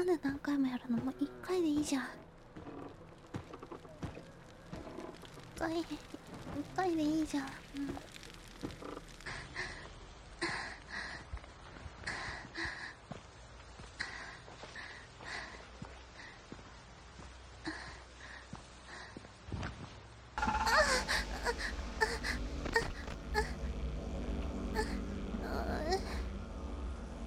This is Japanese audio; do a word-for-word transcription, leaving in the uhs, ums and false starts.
なんで何回もやるの？もう一回でいいじゃん。一回一回でいいじゃん。うん。